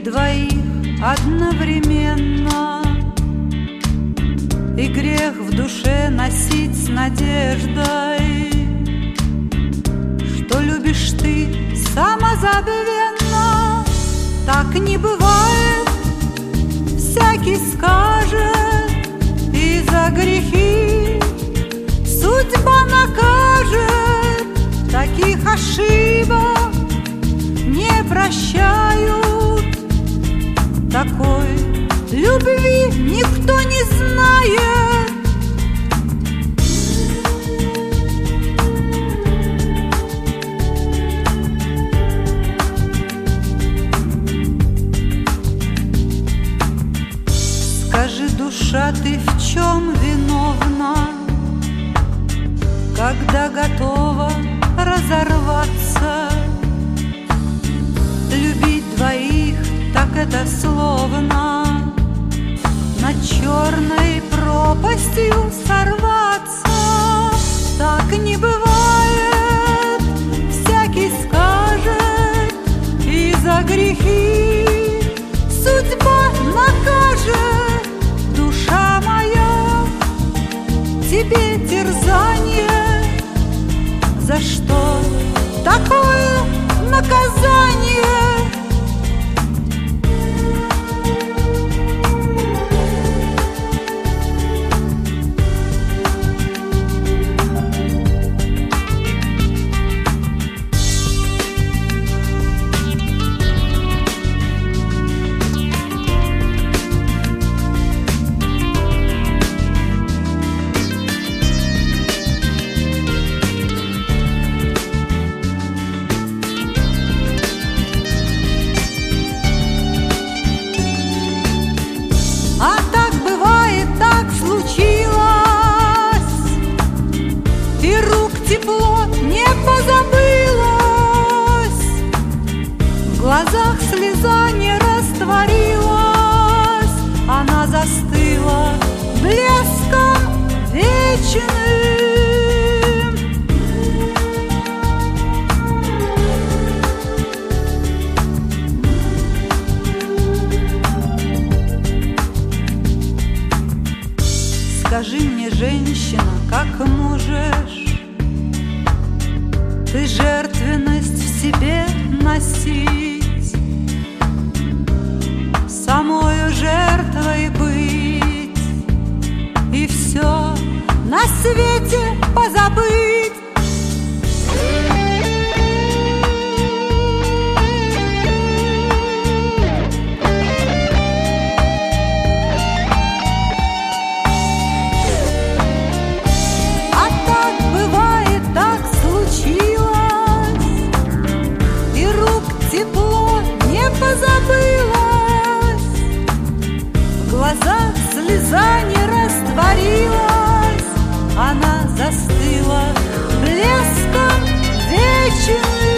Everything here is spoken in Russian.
двоих одновременно, и грех в душе носить с надеждой, что любишь ты самозабвенно. Так не бывает, всякий скажет, и за грехи судьба накажет. Таких ошибок не прощают, такой любви никто не знает. Скажи, душа, ты в чем виновна, когда готова разорваться? Любить двоих, так это словно над черной пропастью сорваться. Так не бывает, всякий скажет, и за грехи судьба накажет. Душа моя, тебе терзание, за что такое наказание? Тепло не позабылось, в глазах слеза не растворилась, она застыла блеском вечным. Скажи мне, женщина, как можешь ты жертвенность в себе носить, самою жертвой быть и все на свете позабыть? Тепло не позабылось, в глазах слеза не растворилась, она застыла блеском вечным.